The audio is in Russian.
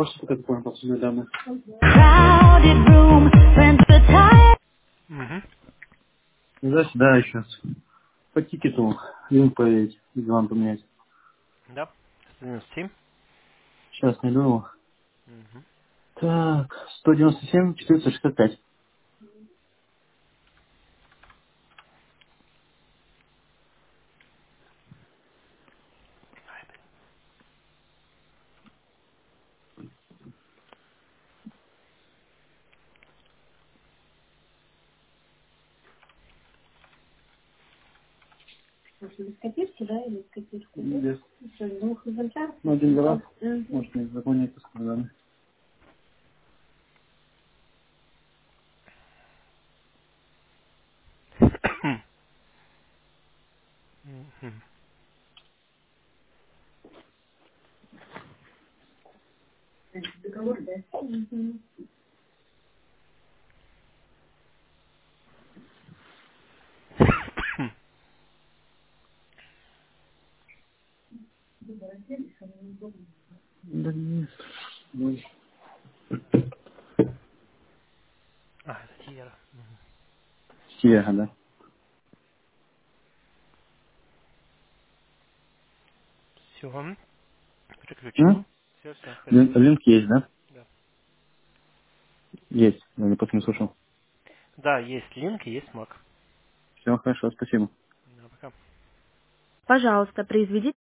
Можете показать форму подсудных данных? Crowded room, spent the time. Угу. Да, еще. По тикету линк проверить, или вам поменять. Да. 197. Сейчас найду его. Угу. Так, 197, 465. Без копирки, да, или с копиркой, да? Без. Что, двух экземпляров? Ну, один раз. Мгм. Может, не заполнять паспортные данные. Мгм. Договор, да? Мгм. Да нет. Ой. Это Тиера. Сиега, да. Все. Приключил. М? Все, в порядке. Линк есть, да? Да. Есть. Я не просто не слушал. Да, есть линк и есть Mac. Все, хорошо, спасибо. Да, пока. Пожалуйста, произведите